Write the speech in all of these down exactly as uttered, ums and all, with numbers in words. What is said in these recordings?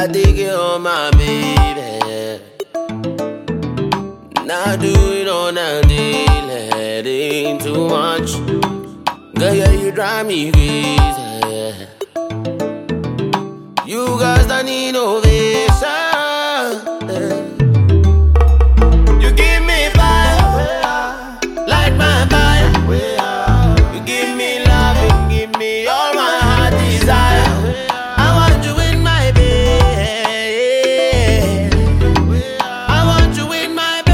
I dig it on my baby. Now do it on a daily. It ain't too much. Girl, yeah, you drive me crazy. You guys don't need ovation. You give me fire, light my fire. You give me love and give me all my heart desire. I want you in my bed. I want you in my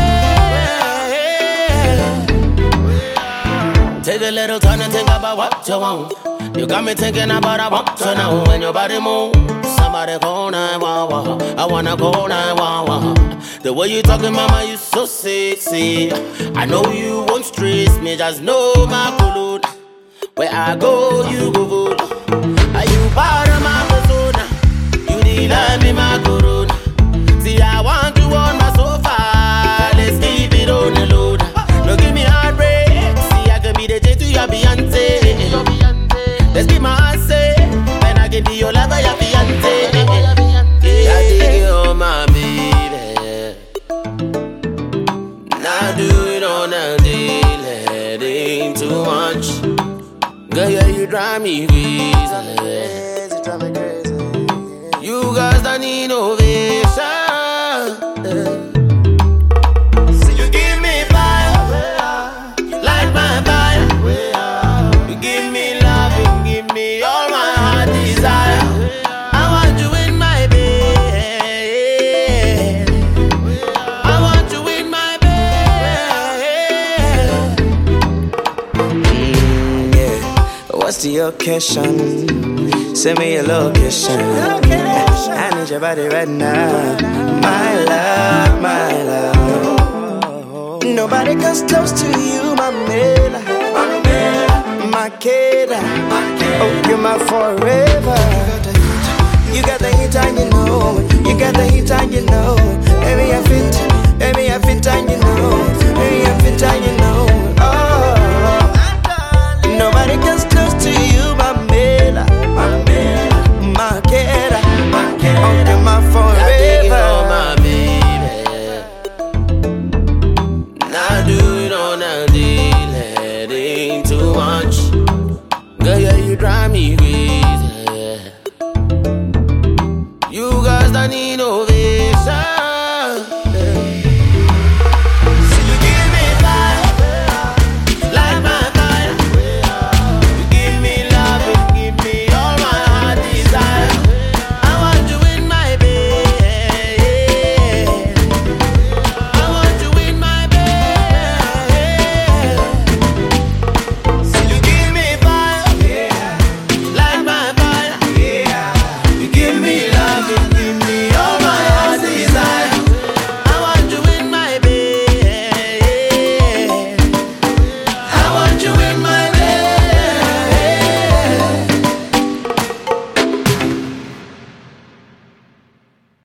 bed. Take a little time and think about what you want. You got me thinking about I want to know when your body moves. Somebody call nine one one. I wanna call nine one one. The way you talking, mama, you so sexy. I know you won't stress me, just know my color. Where I go, you go good. Are you part of my persona? You need love me, my corona. See, I want you on my sofa. Let's keep it on the load. No, give me heartbreak. See, I can be the J to your Beyonce. Let's be my answer. Then I can be your lover, your fiancé. Yeah, I dig it on my baby. Now do it on a daily. It ain't too much. Girl, yeah, you drive me crazy. You guys don't need ovation. You give me fire, light my fire. You give me love and give me all my heart desire. I want you in my bed. I want you in my bed. Mm, yeah. What's the occasion? Send me your location. I need your body right now. My love, my love. Nobody comes close to you, my Mela. My Keda. Oh, you're my forever. You got the heat and you know. You got the heat and you know. Baby, I fit. Baby, I fit and you know.